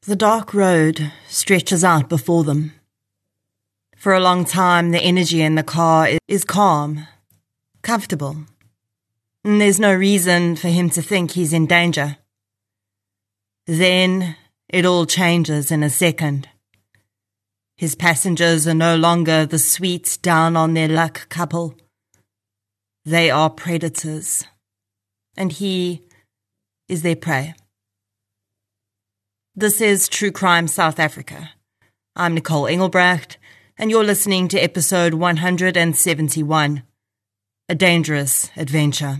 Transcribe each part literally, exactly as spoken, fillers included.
The dark road stretches out before them. For a long time, the energy in the car is calm, comfortable, and there's no reason for him to think he's in danger. Then it all changes in a second. His passengers are no longer the sweet, down-on-their-luck couple. They are predators, and he is their prey. This is True Crime South Africa. I'm Nicole Engelbrecht, and you're listening to episode one hundred seventy-one, A Dangerous Adventure.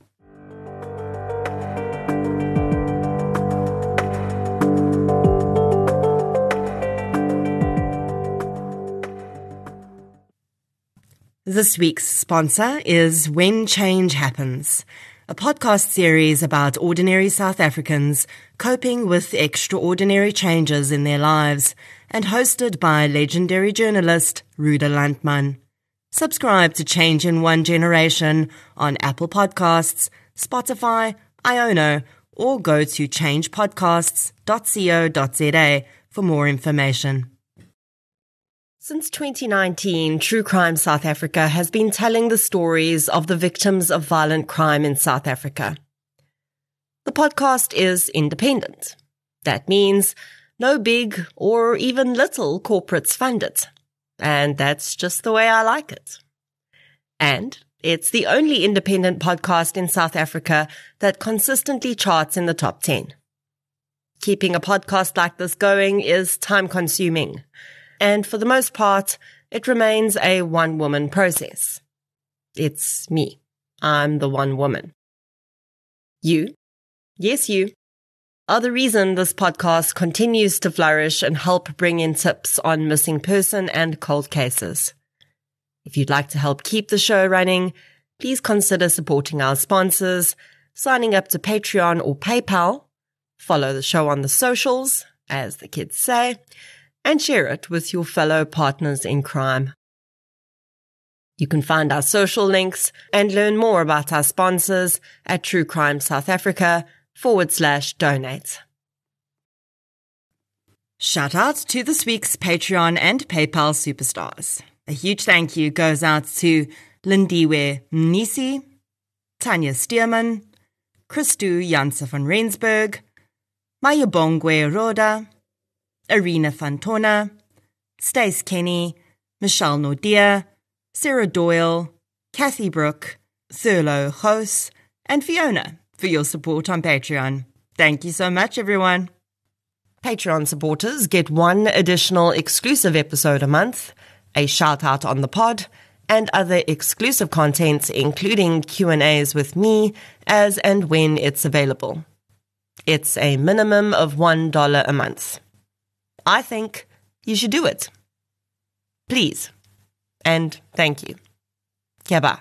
This week's sponsor is When Change Happens, a podcast series about ordinary South Africans coping with extraordinary changes in their lives, and hosted by legendary journalist Ruda Landman. Subscribe to Change in One Generation on Apple Podcasts, Spotify, Iono, or go to change podcasts dot co dot za for more information. Since twenty nineteen, True Crime South Africa has been telling the stories of the victims of violent crime in South Africa. The podcast is independent. That means no big or even little corporates fund it. And that's just the way I like it. And it's the only independent podcast in South Africa that consistently charts in the top ten. Keeping a podcast like this going is time-consuming. And for the most part, it remains a one-woman process. It's me. I'm the one woman. You, yes you, are the reason this podcast continues to flourish and help bring in tips on missing person and cold cases. If you'd like to help keep the show running, please consider supporting our sponsors, signing up to Patreon or PayPal, follow the show on the socials, as the kids say, and share it with your fellow partners in crime. You can find our social links and learn more about our sponsors at True Crime South Africa forward slash donate. Shout out to this week's Patreon and PayPal superstars. A huge thank you goes out to Lindiwe Mnisi, Tanya Stearman, Christu Janse van Rensburg, Mayabongwe Roda, Arena Fantona, Stace Kenny, Michelle Nordia, Sarah Doyle, Kathy Brooke, Thurlow House, and Fiona for your support on Patreon. Thank you so much, everyone. Patreon supporters get one additional exclusive episode a month, a shout-out on the pod, and other exclusive contents, including Q and A's with me as and when it's available. It's a minimum of one dollar a month. I think you should do it. Please. And thank you. Kia ba.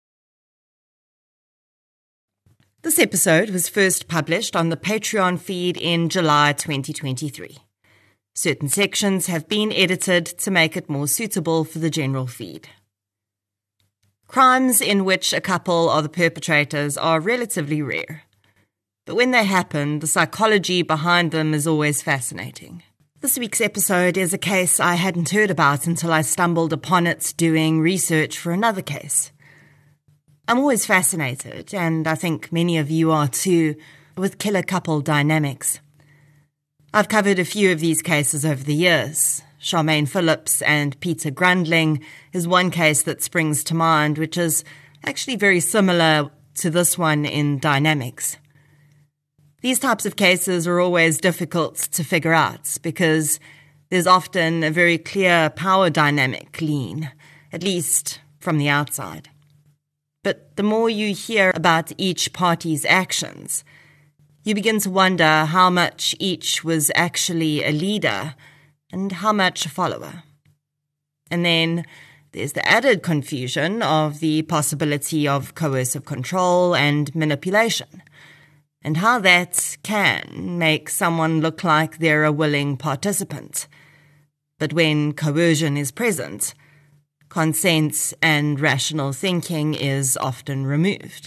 This episode was first published on the Patreon feed in July twenty twenty-three. Certain sections have been edited to make it more suitable for the general feed. Crimes in which a couple are the perpetrators are relatively rare. But when they happen, the psychology behind them is always fascinating. This week's episode is a case I hadn't heard about until I stumbled upon it doing research for another case. I'm always fascinated, and I think many of you are too, with killer couple dynamics. I've covered a few of these cases over the years. Charmaine Phillips and Peter Grundling is one case that springs to mind, which is actually very similar to this one in dynamics. These types of cases are always difficult to figure out because there's often a very clear power dynamic lean, at least from the outside. But the more you hear about each party's actions, you begin to wonder how much each was actually a leader and how much a follower. And then there's the added confusion of the possibility of coercive control and manipulation, and how that can make someone look like they're a willing participant. But when coercion is present, consent and rational thinking is often removed.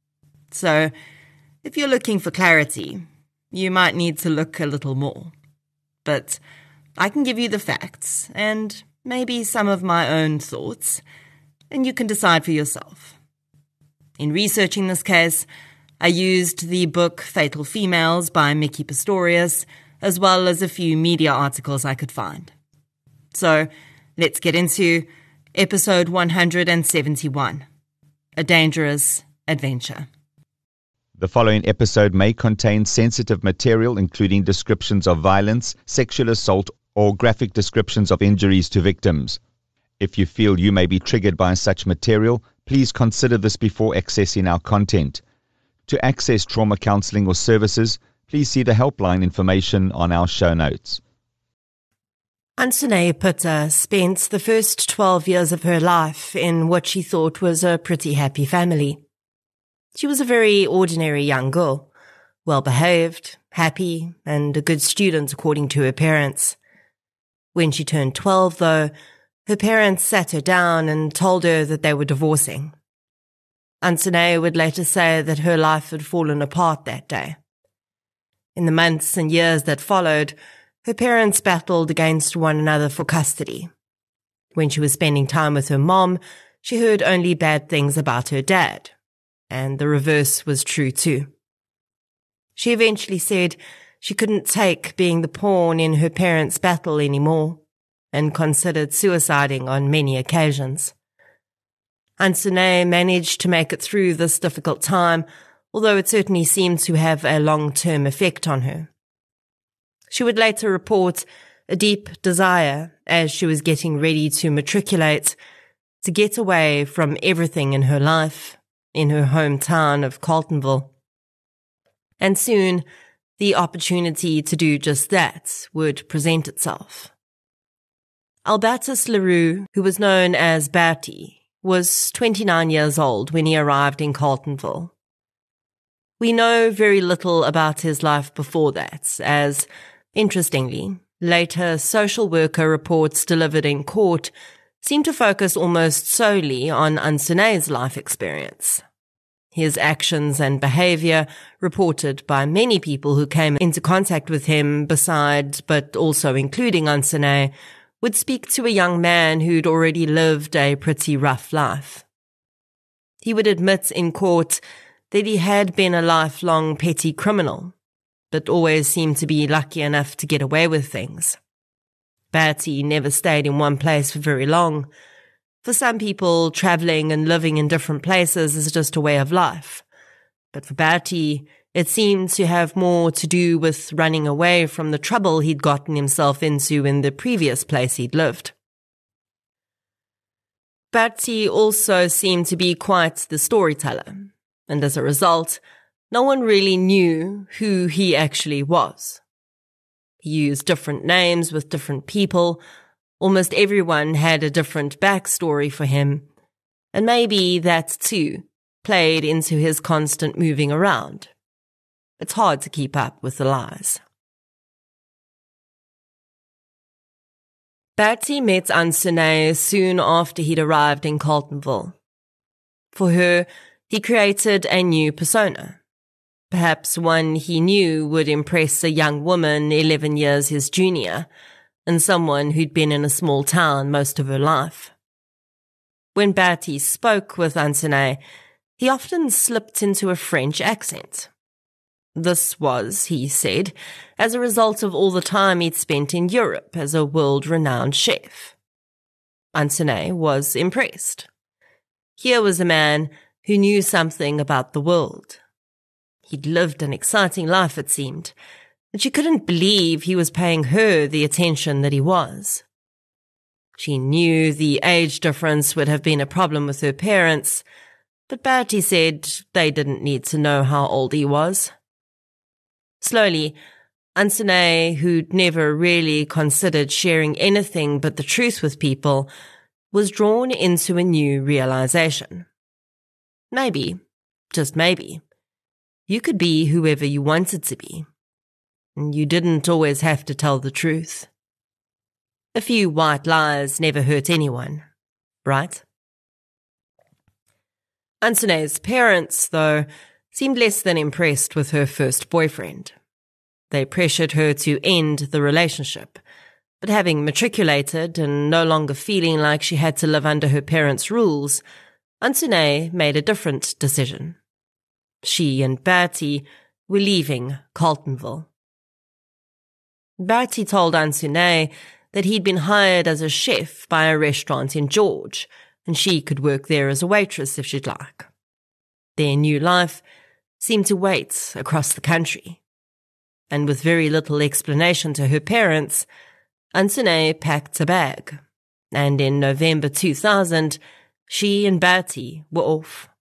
So, if you're looking for clarity, you might need to look a little more. but I can give you the facts and maybe some of my own thoughts, and you can decide for yourself. In researching this case, I used the book Fatal Females by Miki Pistorius, as well as a few media articles I could find. So, let's get into episode one hundred seventy-one, A Dangerous Adventure. The following episode may contain sensitive material, including descriptions of violence, sexual assault, or graphic descriptions of injuries to victims. If you feel you may be triggered by such material, please consider this before accessing our content. To access trauma counseling or services, please see the helpline information on our show notes. Antsune Putta spent the first twelve years of her life in what she thought was a pretty happy family. She was a very ordinary young girl, well-behaved, happy, and a good student according to her parents. When she turned twelve, though, her parents sat her down and told her that they were divorcing. Antsune would later say that her life had fallen apart that day. In the months and years that followed, her parents battled against one another for custody. When she was spending time with her mom, she heard only bad things about her dad, and the reverse was true too. She eventually said she couldn't take being the pawn in her parents' battle anymore, and considered suiciding on many occasions. Antsune managed to make it through this difficult time, although it certainly seemed to have a long-term effect on her. She would later report a deep desire, as she was getting ready to matriculate, to get away from everything in her life, in her hometown of Carletonville. And soon, the opportunity to do just that would present itself. Albertus Leroux, who was known as Bertie, was twenty-nine years old when he arrived in Carletonville. We know very little about his life before that, as, interestingly, later social worker reports delivered in court seem to focus almost solely on Antsune's life experience. His actions and behavior, reported by many people who came into contact with him besides, but also including Antsune, would speak to a young man who'd already lived a pretty rough life. He would admit in court that he had been a lifelong petty criminal, but always seemed to be lucky enough to get away with things. Bertie never stayed in one place for very long. For some people, travelling and living in different places is just a way of life. But for Bertie, it seemed to have more to do with running away from the trouble he'd gotten himself into in the previous place he'd lived. Bertie also seemed to be quite the storyteller, and as a result, no one really knew who he actually was. He used different names with different people. Almost everyone had a different backstory for him, and maybe that too played into his constant moving around. It's hard to keep up with the lies. Bertie met Antsune soon after he'd arrived in Carletonville. For her, he created a new persona, perhaps one he knew would impress a young woman eleven years his junior, and someone who'd been in a small town most of her life. When Bertie spoke with Antsune, he often slipped into a French accent. This was, he said, as a result of all the time he'd spent in Europe as a world-renowned chef. Antsune was impressed. Here was a man who knew something about the world. He'd lived an exciting life, it seemed, and she couldn't believe he was paying her the attention that he was. She knew the age difference would have been a problem with her parents, but Bertie said they didn't need to know how old he was. Slowly, Antsune, who'd never really considered sharing anything but the truth with people, was drawn into a new realization. Maybe, just maybe, you could be whoever you wanted to be. And you didn't always have to tell the truth. A few white lies never hurt anyone, right? Antsune's parents, though, seemed less than impressed with her first boyfriend. They pressured her to end the relationship, but having matriculated and no longer feeling like she had to live under her parents' rules, Antsune made a different decision. She and Bertie were leaving Carletonville. Bertie told Antsune that he'd been hired as a chef by a restaurant in George, and she could work there as a waitress if she'd like. Their new life seemed to wait across the country. And with very little explanation to her parents, Antsune packed a bag, and in November two thousand, she and Bertie were off.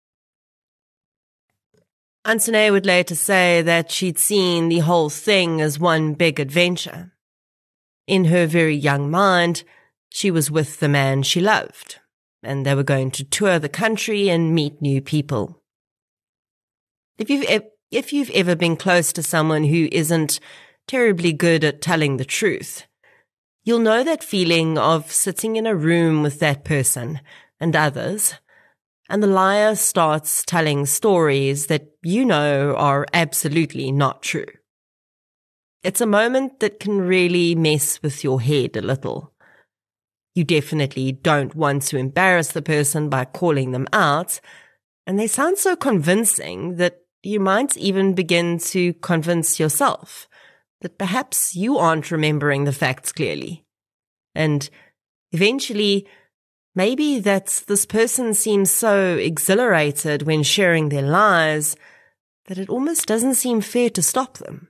Antsune would later say that she'd seen the whole thing as one big adventure. In her very young mind, she was with the man she loved, and they were going to tour the country and meet new people. If you've, e- if you've ever been close to someone who isn't terribly good at telling the truth, you'll know that feeling of sitting in a room with that person and others, and the liar starts telling stories that you know are absolutely not true. It's a moment that can really mess with your head a little. You definitely don't want to embarrass the person by calling them out, and they sound so convincing that you might even begin to convince yourself that perhaps you aren't remembering the facts clearly. And eventually, maybe that this person seems so exhilarated when sharing their lies that it almost doesn't seem fair to stop them.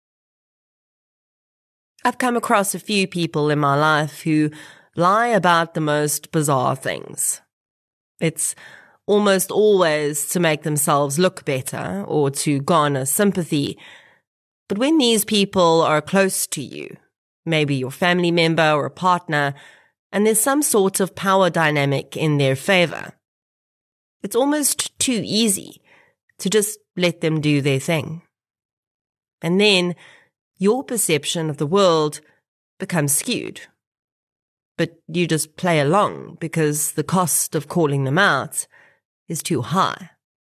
I've come across a few people in my life who lie about the most bizarre things. It's almost always to make themselves look better or to garner sympathy. But when these people are close to you, maybe your family member or a partner, and there's some sort of power dynamic in their favor, it's almost too easy to just let them do their thing. And then your perception of the world becomes skewed. But you just play along because the cost of calling them out is too high.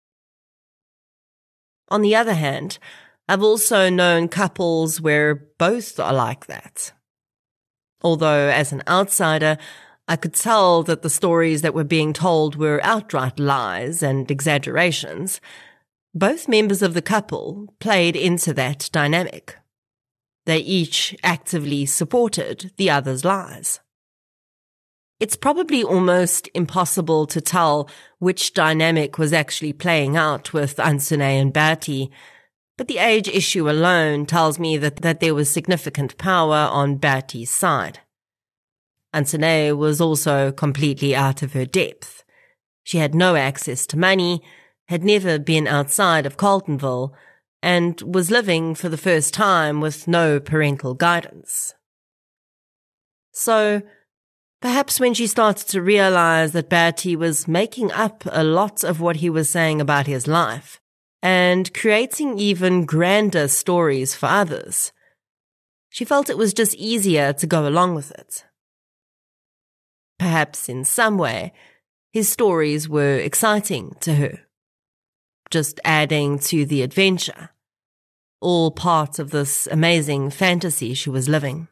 On the other hand, I've also known couples where both are like that. Although, as an outsider, I could tell that the stories that were being told were outright lies and exaggerations, both members of the couple played into that dynamic. They each actively supported the other's lies. It's probably almost impossible to tell which dynamic was actually playing out with Antsune and Bertie, but the age issue alone tells me that, that there was significant power on Bertie's side. Antsune was also completely out of her depth. She had no access to money, had never been outside of Carletonville, and was living for the first time with no parental guidance. So, perhaps when she started to realize that Bertie was making up a lot of what he was saying about his life and creating even grander stories for others, she felt it was just easier to go along with it. Perhaps in some way, his stories were exciting to her, just adding to the adventure, all part of this amazing fantasy she was living.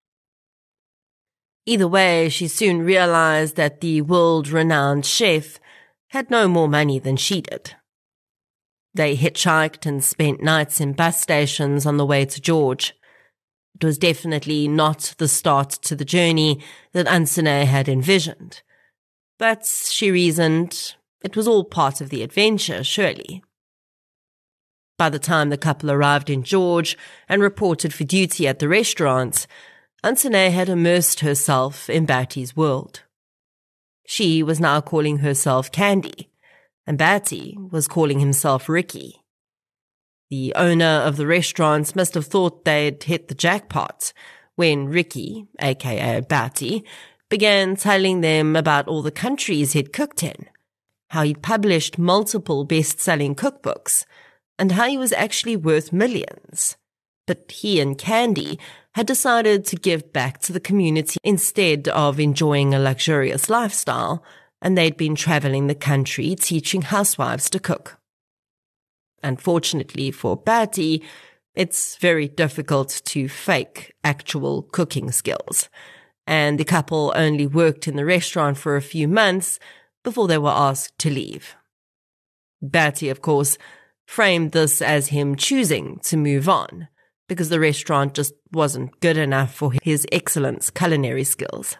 Either way, she soon realized that the world-renowned chef had no more money than she did. They hitchhiked and spent nights in bus stations on the way to George. It was definitely not the start to the journey that Antsune had envisioned, but she reasoned it was all part of the adventure, surely. By the time the couple arrived in George and reported for duty at the restaurant, Antsune had immersed herself in Bertie's world. She was now calling herself Candy, and Bertie was calling himself Ricky. The owner of the restaurant must have thought they'd hit the jackpot when Ricky, aka Bertie, began telling them about all the countries he'd cooked in, how he'd published multiple best-selling cookbooks, and how he was actually worth millions. But he and Candy had decided to give back to the community instead of enjoying a luxurious lifestyle, and they'd been traveling the country teaching housewives to cook. Unfortunately for Bertie, It's very difficult to fake actual cooking skills, and the couple only worked in the restaurant for a few months before they were asked to leave. Bertie, of course, framed this as him choosing to move on, because the restaurant just wasn't good enough for his excellent culinary skills.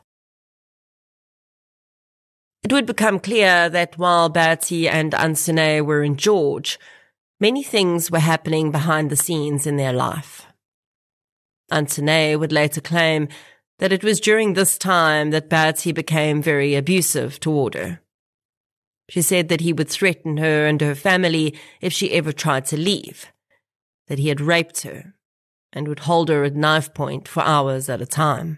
It would become clear that while Bertie and Antsune were in George, many things were happening behind the scenes in their life. Antsune would later claim that it was during this time that Bertie became very abusive toward her. She said that he would threaten her and her family if she ever tried to leave, that he had raped her, and would hold her at knife point for hours at a time.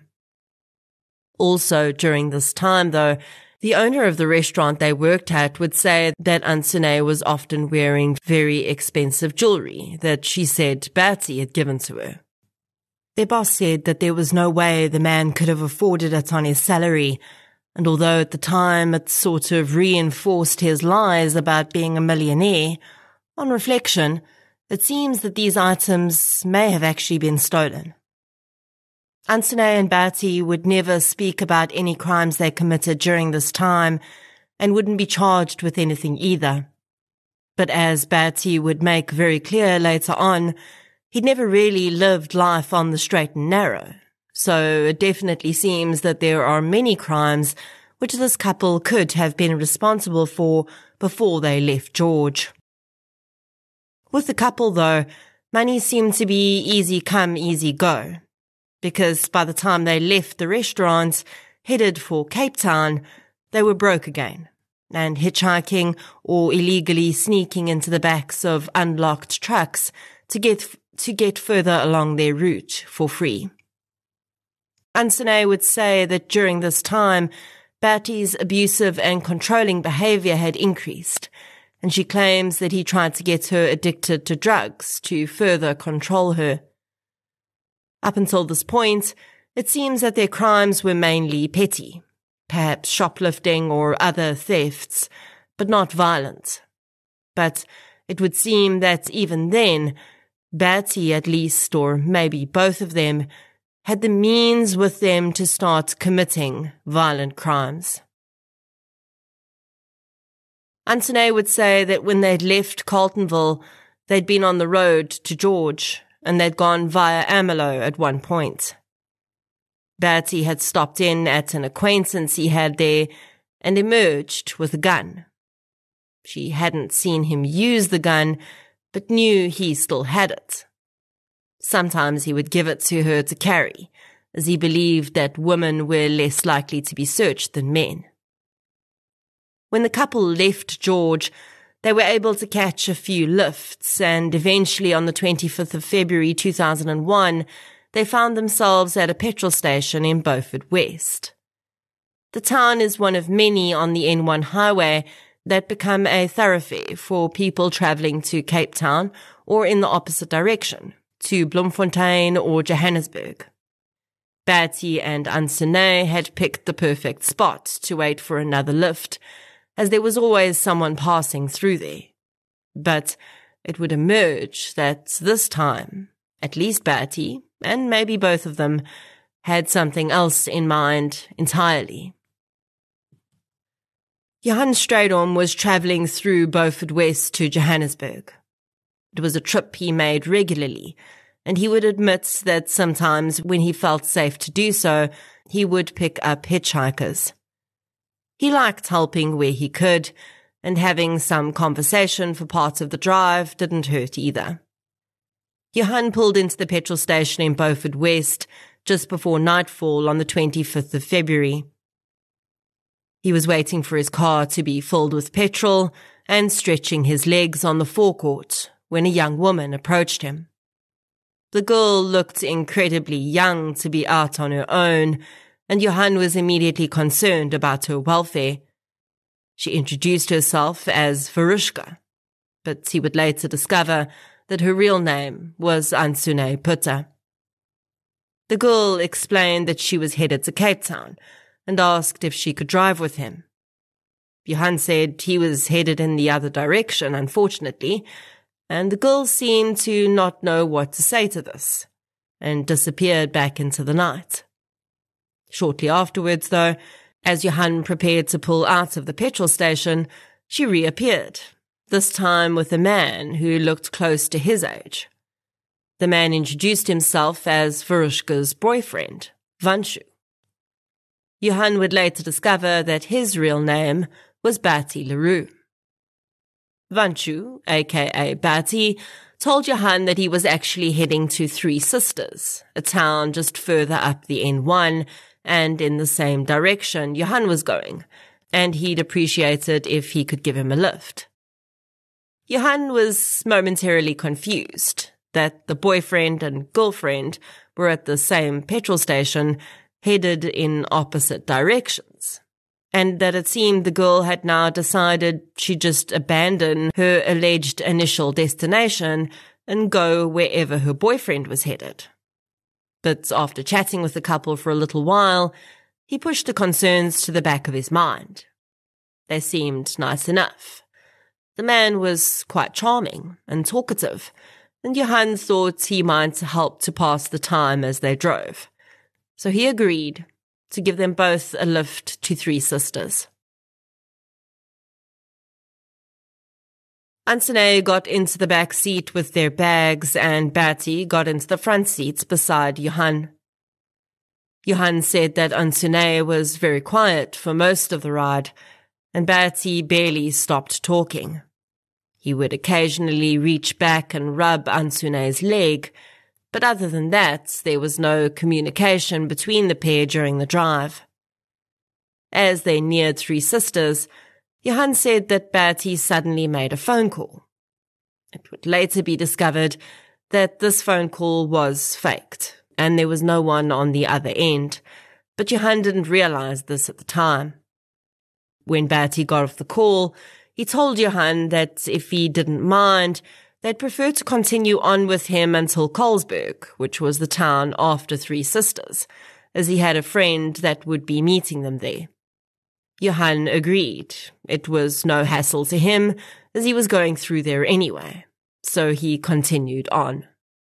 Also during this time, though, the owner of the restaurant they worked at would say that Antsune was often wearing very expensive jewelry that she said Bertie had given to her. Their boss said that there was no way the man could have afforded it on his salary, and although at the time it sort of reinforced his lies about being a millionaire, on reflection, it seems that these items may have actually been stolen. Antsune and Bertie would never speak about any crimes they committed during this time and wouldn't be charged with anything either. But as Bertie would make very clear later on, he'd never really lived life on the straight and narrow, so it definitely seems that there are many crimes which this couple could have been responsible for before they left George. With the couple, though, money seemed to be easy come, easy go, because by the time they left the restaurant, headed for Cape Town, they were broke again, and hitchhiking or illegally sneaking into the backs of unlocked trucks to get to get further along their route for free. Antsune would say that during this time, Bertie's abusive and controlling behavior had increased, and she claims that he tried to get her addicted to drugs to further control her. Up until this point, it seems that their crimes were mainly petty, perhaps shoplifting or other thefts, but not violent. But it would seem that even then, Bertie at least, or maybe both of them, had the means with them to start committing violent crimes. Antsune would say that when they'd left Carltonville, they'd been on the road to George, and they'd gone via Ermelo at one point. Bertie had stopped in at an acquaintance he had there and emerged with a gun. She hadn't seen him use the gun, but knew he still had it. Sometimes he would give it to her to carry, as he believed that women were less likely to be searched than men. When the couple left George, they were able to catch a few lifts, and eventually on the twenty-fifth of February two thousand one, they found themselves at a petrol station in Beaufort West. The town is one of many on the N one highway that become a thoroughfare for people travelling to Cape Town or in the opposite direction, to Bloemfontein or Johannesburg. Bertie and Antsune had picked the perfect spot to wait for another lift, as there was always someone passing through there. But it would emerge that this time, at least Bertie, and maybe both of them, had something else in mind entirely. Johan Strydom was travelling through Beaufort West to Johannesburg. It was a trip he made regularly, and he would admit that sometimes when he felt safe to do so, he would pick up hitchhikers. He liked helping where he could, and having some conversation for parts of the drive didn't hurt either. Johan pulled into the petrol station in Beaufort West just before nightfall on the twenty-fifth of February. He was waiting for his car to be filled with petrol and stretching his legs on the forecourt when a young woman approached him. The girl looked incredibly young to be out on her own, and Johan was immediately concerned about her welfare. She introduced herself as Varushka, but he would later discover that her real name was Antsune Putta. The girl explained that she was headed to Cape Town and asked if she could drive with him. Johan said he was headed in the other direction, unfortunately, and the girl seemed to not know what to say to this, and disappeared back into the night. Shortly afterwards, though, as Johan prepared to pull out of the petrol station, she reappeared, this time with a man who looked close to his age. The man introduced himself as Verushka's boyfriend, Vanshu. Johan would later discover that his real name was Bertie Leroux. Vanshu, aka Bertie, told Johan that he was actually heading to Three Sisters, a town just further up the N one and in the same direction Johan was going, and he'd appreciate it if he could give him a lift. Johan was momentarily confused that the boyfriend and girlfriend were at the same petrol station, headed in opposite directions, and that it seemed the girl had now decided she'd just abandon her alleged initial destination and go wherever her boyfriend was headed. But after chatting with the couple for a little while, he pushed the concerns to the back of his mind. They seemed nice enough. The man was quite charming and talkative, and Johan thought he might help to pass the time as they drove. So he agreed to give them both a lift to Three Sisters. Ansene got into the back seat with their bags, and Bertie got into the front seat beside Johan. Johan said that Ansene was very quiet for most of the ride, and Bertie barely stopped talking. He would occasionally reach back and rub Ansune's leg, but other than that, there was no communication between the pair during the drive. As they neared Three Sisters, Johan said that Bertie suddenly made a phone call. It would later be discovered that this phone call was faked, and there was no one on the other end, but Johan didn't realize this at the time. When Bertie got off the call, he told Johan that if he didn't mind, they'd prefer to continue on with him until Colesberg, which was the town after Three Sisters, as he had a friend that would be meeting them there. Johan agreed. It was no hassle to him, as he was going through there anyway, so he continued on.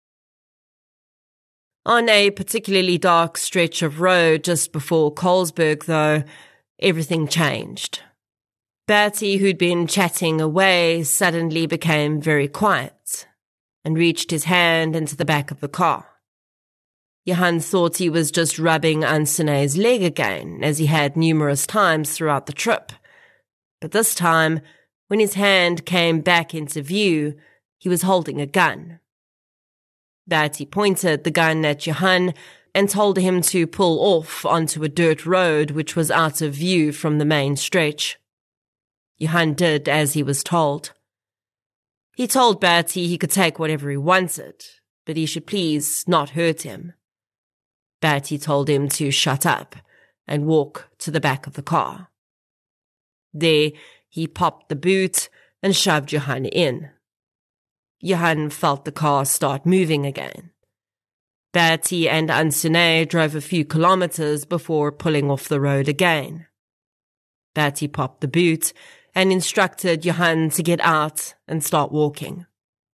On a particularly dark stretch of road just before Colesberg, though, everything changed. Bertie, who'd been chatting away, suddenly became very quiet and reached his hand into the back of the car. Johan thought he was just rubbing Ansune's leg again, as he had numerous times throughout the trip. But this time, when his hand came back into view, he was holding a gun. Bertie pointed the gun at Johan and told him to pull off onto a dirt road which was out of view from the main stretch. Johan did as he was told. He told Bertie he could take whatever he wanted, but he should please not hurt him. Bertie told him to shut up and walk to the back of the car. There, he popped the boot and shoved Johan in. Johan felt the car start moving again. Bertie and Ansene drove a few kilometers before pulling off the road again. Bertie popped the boot and instructed Johan to get out and start walking.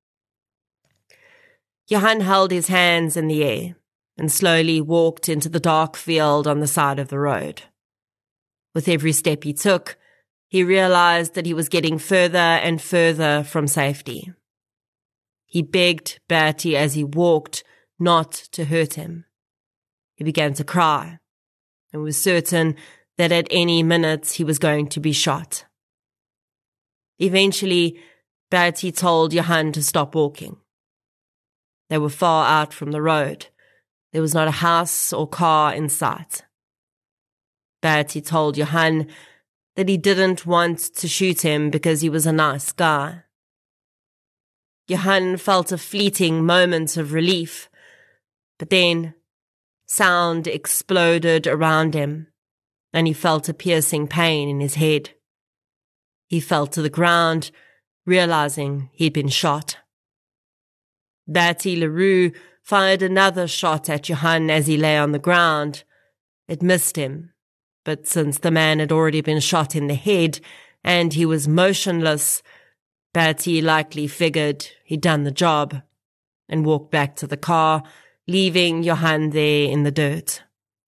Johan held his hands in the air and slowly walked into the dark field on the side of the road. With every step he took, he realized that he was getting further and further from safety. He begged Bertie as he walked not to hurt him. He began to cry and was certain that at any minute he was going to be shot. Eventually, Bertie told Johan to stop walking. They were far out from the road. There was not a house or car in sight. Bertie told Johan that he didn't want to shoot him because he was a nice guy. Johan felt a fleeting moment of relief, but then sound exploded around him, and he felt a piercing pain in his head. He fell to the ground, realizing he'd been shot. Bertie Leroux fired another shot at Johan as he lay on the ground. It missed him, but since the man had already been shot in the head and he was motionless, Bertie likely figured he'd done the job and walked back to the car, leaving Johan there in the dirt.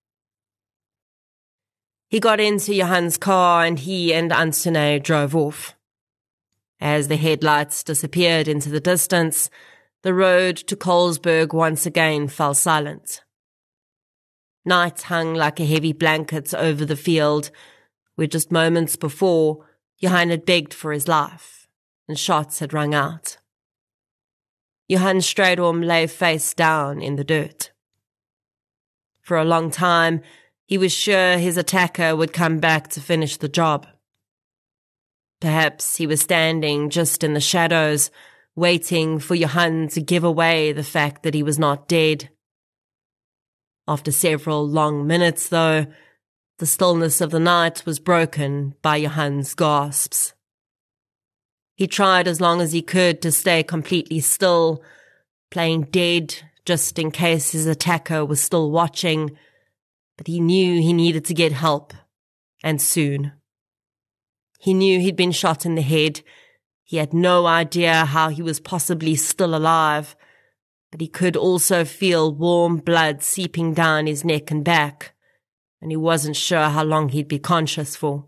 He got into Johan's car and he and Antoine drove off. As the headlights disappeared into the distance, the road to Colesberg once again fell silent. Night hung like a heavy blanket over the field, where just moments before, Johan had begged for his life, and shots had rung out. Johan Strydom lay face down in the dirt. For a long time, he was sure his attacker would come back to finish the job. Perhaps he was standing just in the shadows, waiting for Johan to give away the fact that he was not dead. After several long minutes, though, the stillness of the night was broken by Johan's gasps. He tried as long as he could to stay completely still, playing dead just in case his attacker was still watching, but he knew he needed to get help, and soon. He knew he'd been shot in the head. He had no idea how he was possibly still alive, but he could also feel warm blood seeping down his neck and back, and he wasn't sure how long he'd be conscious for.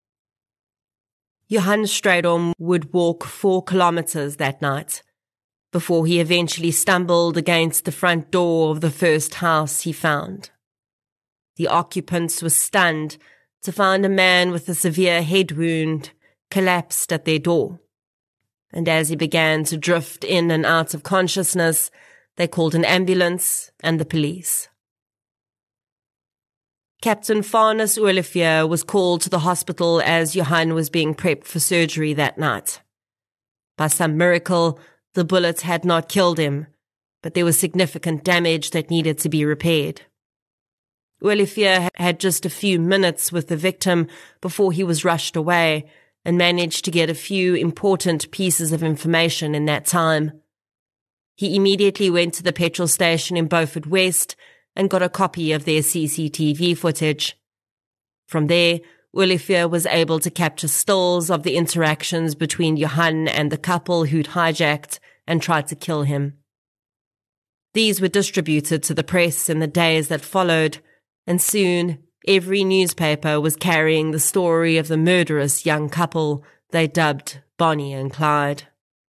Johan Strydom would walk four kilometers that night, before he eventually stumbled against the front door of the first house he found. The occupants were stunned to find a man with a severe head wound collapsed at their door, and as he began to drift in and out of consciousness, they called an ambulance and the police. Captain Farnes Olivier was called to the hospital as Johan was being prepped for surgery that night. By some miracle, the bullet had not killed him, but there was significant damage that needed to be repaired. Olivier had just a few minutes with the victim before he was rushed away and managed to get a few important pieces of information in that time. He immediately went to the petrol station in Beaufort West and got a copy of their C C T V footage. From there, Olivier was able to capture stills of the interactions between Johan and the couple who'd hijacked and tried to kill him. These were distributed to the press in the days that followed, and soon every newspaper was carrying the story of the murderous young couple they dubbed Bonnie and Clyde.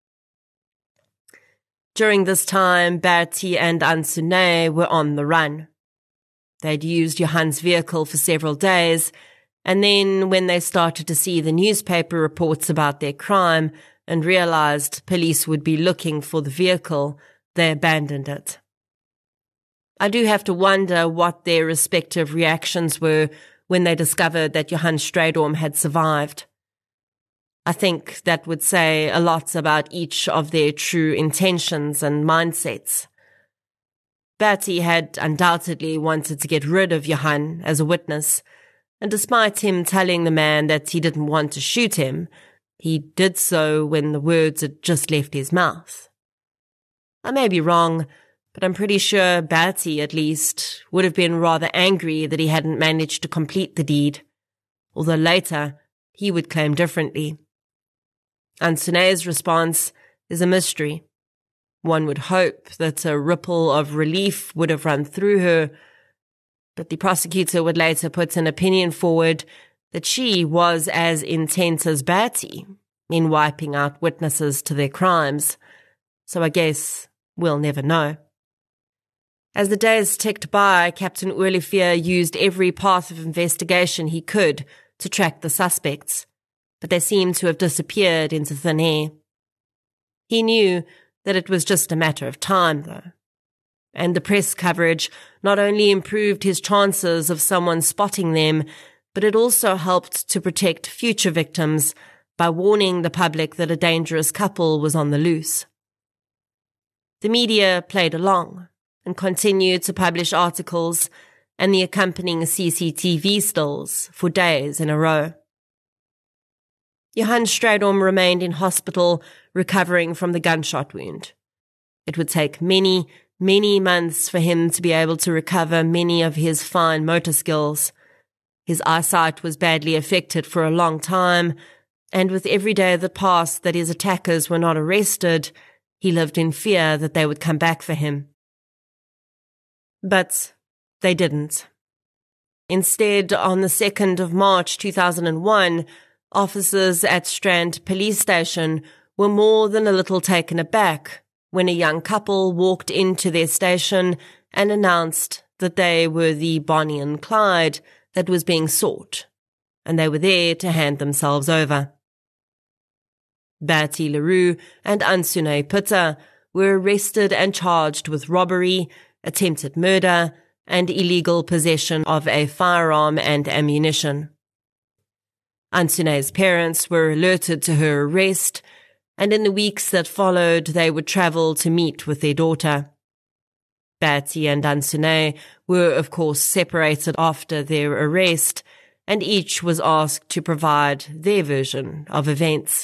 During this time, Bertie and Antoine were on the run. They'd used Johan's vehicle for several days, and then when they started to see the newspaper reports about their crime and realized police would be looking for the vehicle, they abandoned it. I do have to wonder what their respective reactions were when they discovered that Johan Strydom had survived. I think that would say a lot about each of their true intentions and mindsets. Bertie had undoubtedly wanted to get rid of Johan as a witness, and despite him telling the man that he didn't want to shoot him, he did so when the words had just left his mouth. I may be wrong, but I'm pretty sure Bertie, at least, would have been rather angry that he hadn't managed to complete the deed, although later he would claim differently. Antoine's response is a mystery. One would hope that a ripple of relief would have run through her, but the prosecutor would later put an opinion forward that she was as intent as Bertie in wiping out witnesses to their crimes, so I guess we'll never know. As the days ticked by, Captain Olivier used every path of investigation he could to track the suspects, but they seemed to have disappeared into thin air. He knew that it was just a matter of time, though, and the press coverage not only improved his chances of someone spotting them, but it also helped to protect future victims by warning the public that a dangerous couple was on the loose. The media played along and continued to publish articles and the accompanying C C T V stills for days in a row. Johan Strydom remained in hospital recovering from the gunshot wound. It would take many, many months for him to be able to recover many of his fine motor skills. His eyesight was badly affected for a long time, And with every day that passed that his attackers were not arrested, he lived in fear that they would come back for him. But they didn't. Instead, on the second of March two thousand one, officers at Strand Police Station were more than a little taken aback when a young couple walked into their station and announced that they were the Bonnie and Clyde that was being sought, and they were there to hand themselves over. Bertie LaRue and Ansune Pitta were arrested and charged with robbery, attempted murder, and illegal possession of a firearm and ammunition. Ansune's parents were alerted to her arrest, and in the weeks that followed they would travel to meet with their daughter. Bertie and Ansune were of course separated after their arrest, and each was asked to provide their version of events.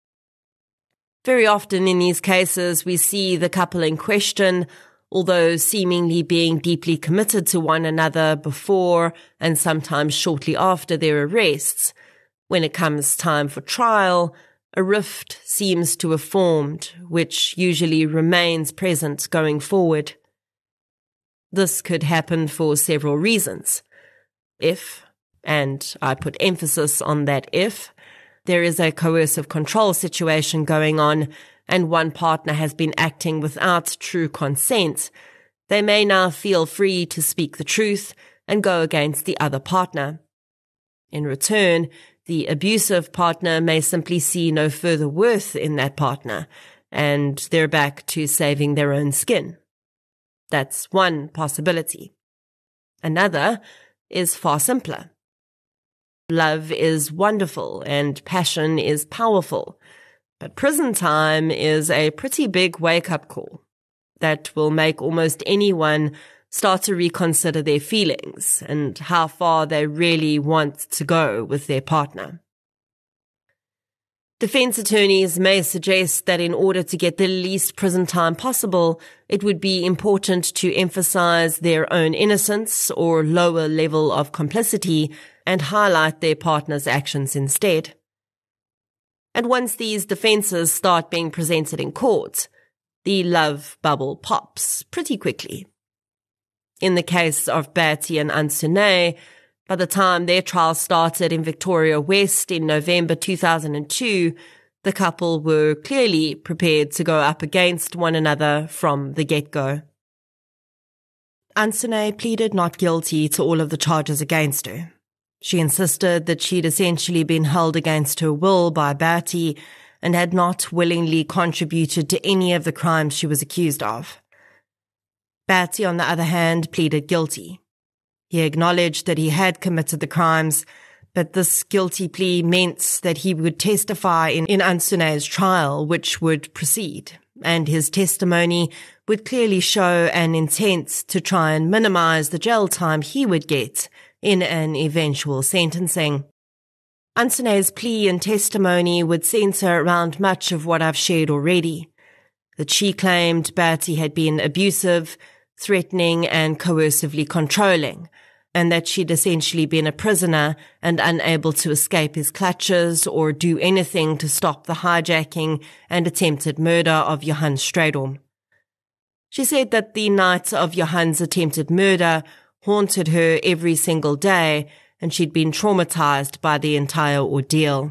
Very often in these cases we see the couple in question, although seemingly being deeply committed to one another before and sometimes shortly after their arrests. When it comes time for trial, a rift seems to have formed, which usually remains present going forward. This could happen for several reasons. If, and I put emphasis on that if, there is a coercive control situation going on and one partner has been acting without true consent, they may now feel free to speak the truth and go against the other partner. In return, the abusive partner may simply see no further worth in that partner, and they're back to saving their own skin. That's one possibility. Another is far simpler. Love is wonderful and passion is powerful, but prison time is a pretty big wake-up call that will make almost anyone start to reconsider their feelings and how far they really want to go with their partner. Defense attorneys may suggest that in order to get the least prison time possible, it would be important to emphasize their own innocence or lower level of complicity and highlight their partner's actions instead. And once these defenses start being presented in court, the love bubble pops pretty quickly. In the case of Bertie and Ansune, by the time their trial started in Victoria West in November two thousand two, the couple were clearly prepared to go up against one another from the get-go. Ansune pleaded not guilty to all of the charges against her. She insisted that she'd essentially been held against her will by Bertie and had not willingly contributed to any of the crimes she was accused of. Bertie, on the other hand, pleaded guilty. He acknowledged that he had committed the crimes, but this guilty plea meant that he would testify in, in Ansune's trial, which would proceed, and his testimony would clearly show an intent to try and minimize the jail time he would get in an eventual sentencing. Ansune's plea and testimony would centre around much of what I've shared already, that she claimed Bertie had been abusive, threatening and coercively controlling, and that she'd essentially been a prisoner and unable to escape his clutches or do anything to stop the hijacking and attempted murder of Johan Strydom. She said that the night of Johan's attempted murder haunted her every single day, and she'd been traumatized by the entire ordeal.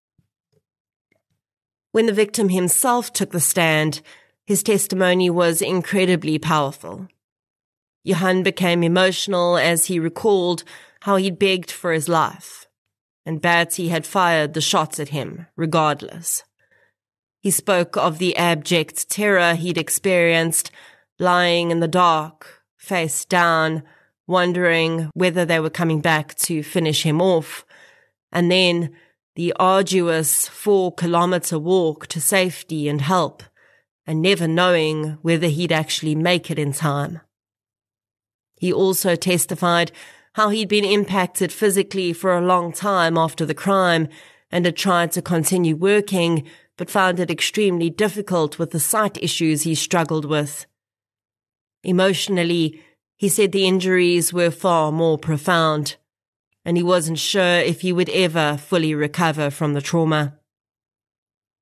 When the victim himself took the stand, his testimony was incredibly powerful. Johan became emotional as he recalled how he'd begged for his life, and Bertie had fired the shots at him, regardless. He spoke of the abject terror he'd experienced, lying in the dark, face down, wondering whether they were coming back to finish him off, and then the arduous four-kilometre walk to safety and help, and never knowing whether he'd actually make it in time. He also testified how he'd been impacted physically for a long time after the crime and had tried to continue working, but found it extremely difficult with the sight issues he struggled with. Emotionally, he said the injuries were far more profound, and he wasn't sure if he would ever fully recover from the trauma.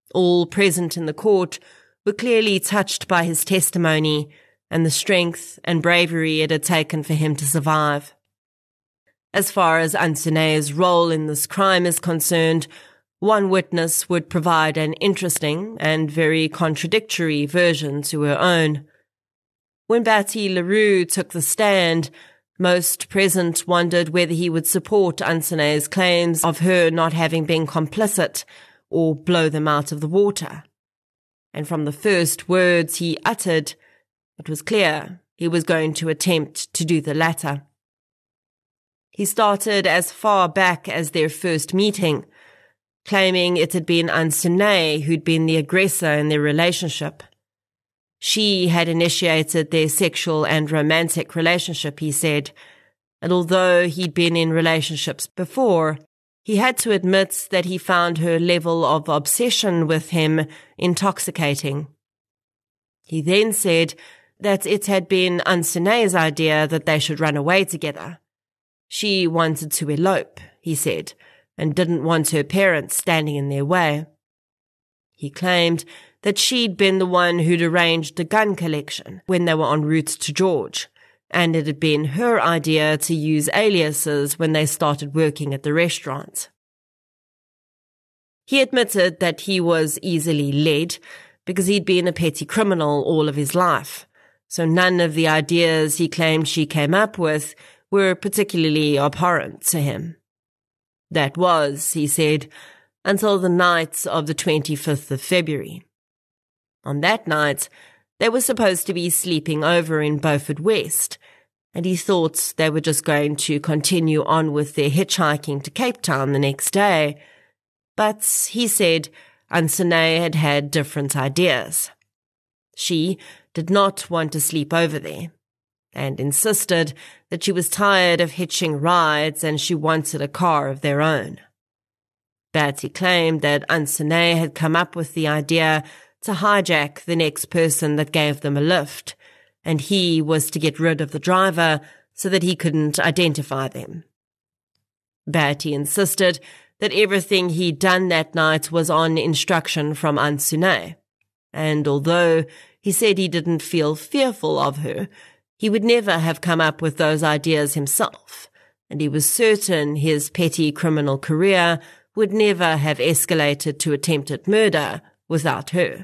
All present in the court were clearly touched by his testimony and the strength and bravery it had taken for him to survive. As far as Ansune's role in this crime is concerned, one witness would provide an interesting and very contradictory version to her own. When Batty LaRue took the stand, most present wondered whether he would support Ansune's claims of her not having been complicit or blow them out of the water. And from the first words he uttered, it was clear he was going to attempt to do the latter. He started as far back as their first meeting, claiming it had been Ansune who'd been the aggressor in their relationship. She had initiated their sexual and romantic relationship, he said, and although he'd been in relationships before, he had to admit that he found her level of obsession with him intoxicating. He then said that it had been Ansune's idea that they should run away together. She wanted to elope, he said, and didn't want her parents standing in their way. He claimed that she'd been the one who'd arranged the gun collection when they were en route to George, and it had been her idea to use aliases when they started working at the restaurant. He admitted that he was easily led because he'd been a petty criminal all of his life, so none of the ideas he claimed she came up with were particularly abhorrent to him. That was, he said, until the night of the twenty-fifth of February. On that night, they were supposed to be sleeping over in Beaufort West, and he thought they were just going to continue on with their hitchhiking to Cape Town the next day. But he said Ansune had had different ideas. She did not want to sleep over there, and insisted that she was tired of hitching rides and she wanted a car of their own. Batty claimed that Ansune had come up with the idea to hijack the next person that gave them a lift, and he was to get rid of the driver so that he couldn't identify them. Batty insisted that everything he'd done that night was on instruction from Ansune, and although he said he didn't feel fearful of her, he would never have come up with those ideas himself, and he was certain his petty criminal career would never have escalated to attempted murder without her.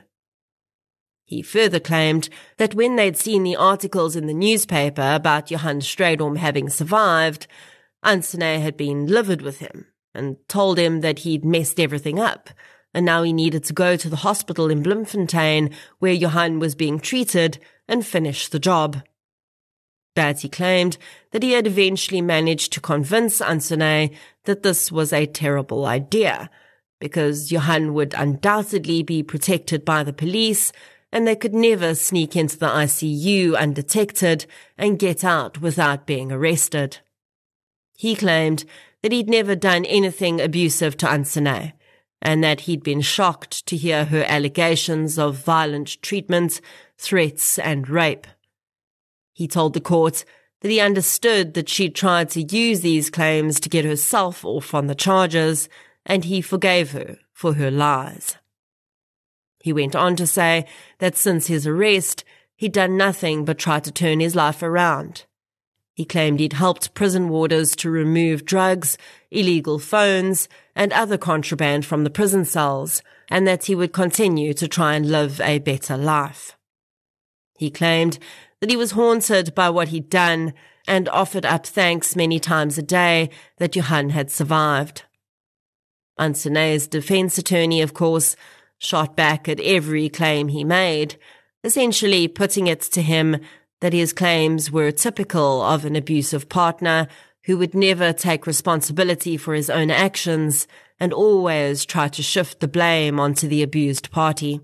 He further claimed that when they'd seen the articles in the newspaper about Johan Strydom having survived, Ansune had been livid with him and told him that he'd messed everything up, and now he needed to go to the hospital in Bloemfontein where Johan was being treated and finish the job. Batty claimed that he had eventually managed to convince Ansune that this was a terrible idea, because Johan would undoubtedly be protected by the police, and they could never sneak into the I C U undetected and get out without being arrested. He claimed that he'd never done anything abusive to Ansune, and that he'd been shocked to hear her allegations of violent treatment, threats, and rape. He told the court that he understood that she'd tried to use these claims to get herself off on the charges, and he forgave her for her lies. He went on to say that since his arrest, he'd done nothing but try to turn his life around. He claimed he'd helped prison warders to remove drugs, illegal phones, and other contraband from the prison cells, and that he would continue to try and live a better life. He claimed that he was haunted by what he'd done and offered up thanks many times a day that Johan had survived. Ansune's defense attorney, of course, shot back at every claim he made, essentially putting it to him that his claims were typical of an abusive partner who would never take responsibility for his own actions and always try to shift the blame onto the abused party.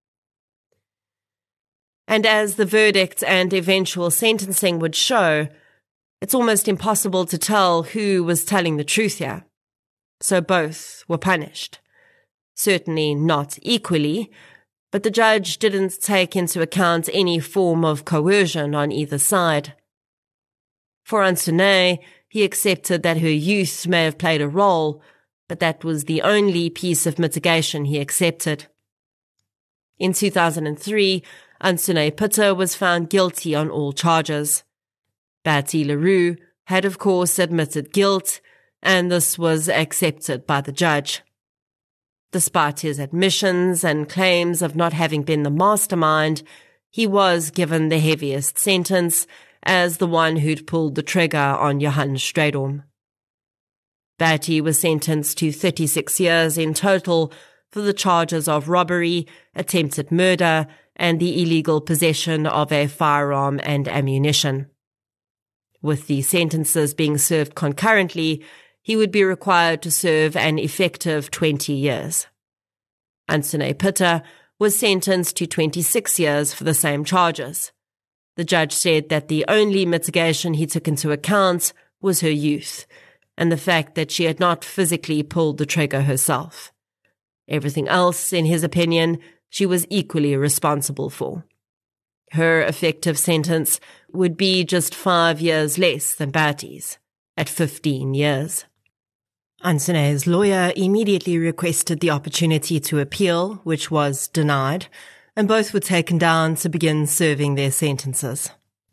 And as the verdict and eventual sentencing would show, it's almost impossible to tell who was telling the truth here. So both were punished. Certainly not equally, but the judge didn't take into account any form of coercion on either side. For Ansune, he accepted that her youth may have played a role, but that was the only piece of mitigation he accepted. In two thousand three, Antsune Pitta was found guilty on all charges. Bertie LaRue had of course admitted guilt, and this was accepted by the judge. Despite his admissions and claims of not having been the mastermind, he was given the heaviest sentence as the one who'd pulled the trigger on Johan Strydom. Bertie was sentenced to thirty-six years in total for the charges of robbery, attempted murder, and the illegal possession of a firearm and ammunition. With the sentences being served concurrently, he would be required to serve an effective twenty years. Antsune Pitta was sentenced to twenty-six years for the same charges. The judge said that the only mitigation he took into account was her youth, and the fact that she had not physically pulled the trigger herself. Everything else, in his opinion, she was equally responsible for. Her effective sentence would be just five years less than Bertie's, at fifteen years. Antsune's lawyer immediately requested the opportunity to appeal, which was denied, and both were taken down to begin serving their sentences.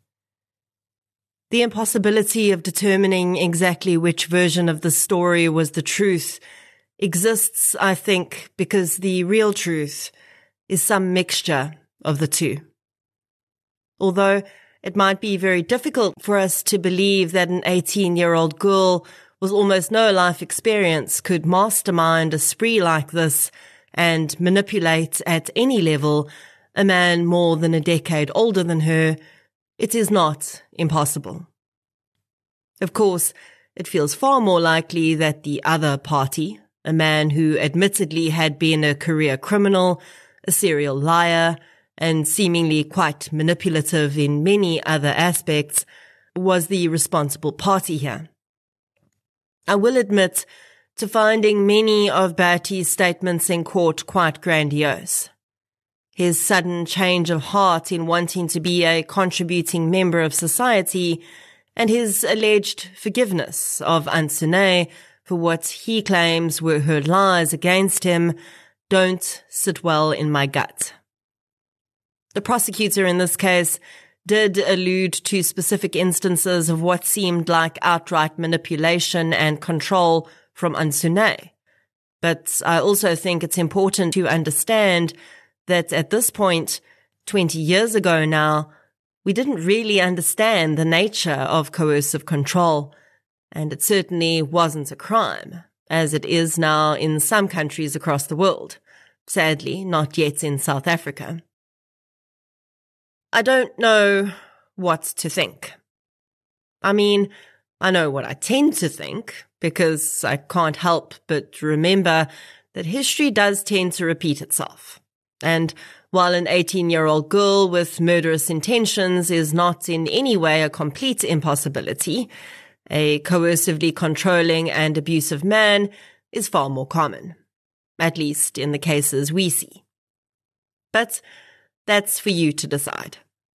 The impossibility of determining exactly which version of the story was the truth exists, I think, because the real truth is some mixture of the two. Although it might be very difficult for us to believe that an eighteen-year-old girl with almost no life experience could mastermind a spree like this and manipulate at any level a man more than a decade older than her, it is not impossible. Of course, it feels far more likely that the other party, a man who admittedly had been a career criminal, a serial liar, and seemingly quite manipulative in many other aspects, was the responsible party here. I will admit to finding many of Bertie's statements in court quite grandiose. His sudden change of heart in wanting to be a contributing member of society, and his alleged forgiveness of Antsune for what he claims were her lies against him, don't sit well in my gut. The prosecutor in this case did allude to specific instances of what seemed like outright manipulation and control from Antsune. But I also think it's important to understand that at this point, twenty years ago now, we didn't really understand the nature of coercive control, and it certainly wasn't a crime, as it is now in some countries across the world. Sadly, not yet in South Africa. I don't know what to think. I mean, I know what I tend to think, because I can't help but remember that history does tend to repeat itself. And while an eighteen-year-old girl with murderous intentions is not in any way a complete impossibility, a coercively controlling and abusive man is far more common, at least in the cases we see. But that's for you to decide.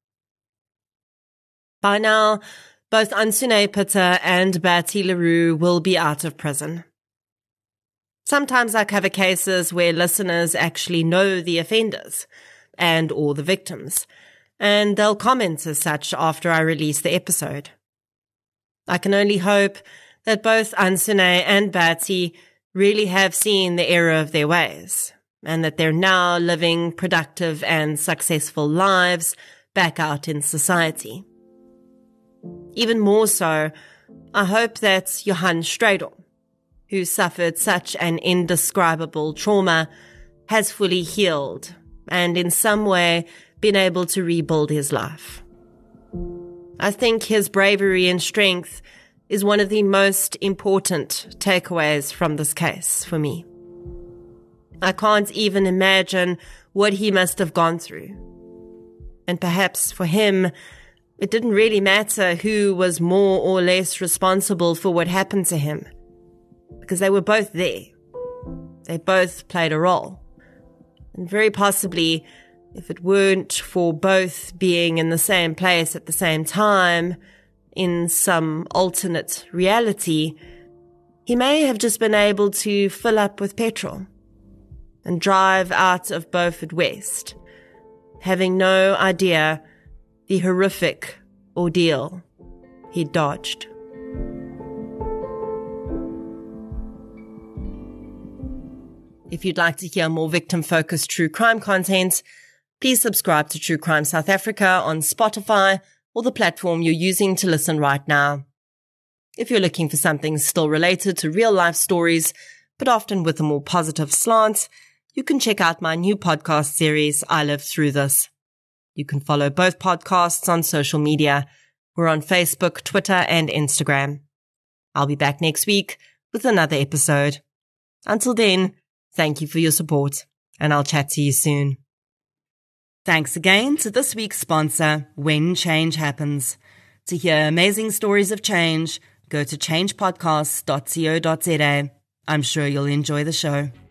By now, both Antsune Pitta and Bertie LaRue will be out of prison. Sometimes I cover cases where listeners actually know the offenders and or the victims, and they'll comment as such after I release the episode. I can only hope that both Antsune and Bertie really have seen the error of their ways, and that they're now living productive and successful lives back out in society. Even more so, I hope that Johan Strydom, who suffered such an indescribable trauma, has fully healed and in some way been able to rebuild his life. I think his bravery and strength is one of the most important takeaways from this case for me. I can't even imagine what he must have gone through. And perhaps for him, it didn't really matter who was more or less responsible for what happened to him, because they were both there. They both played a role. And very possibly, if it weren't for both being in the same place at the same time, in some alternate reality, he may have just been able to fill up with petrol and drive out of Beaufort West having no idea the horrific ordeal he dodged. If you'd like to hear more victim-focused true crime content, please subscribe to True Crime South Africa on Spotify or the platform you're using to listen right now. If you're looking for something still related to real-life stories, but often with a more positive slant, you can check out my new podcast series, I Lived Through This. You can follow both podcasts on social media. We're on Facebook, Twitter, and Instagram. I'll be back next week with another episode. Until then, thank you for your support, and I'll chat to you soon. Thanks again to this week's sponsor, When Change Happens. To hear amazing stories of change, go to change podcasts dot co dot za. I'm sure you'll enjoy the show.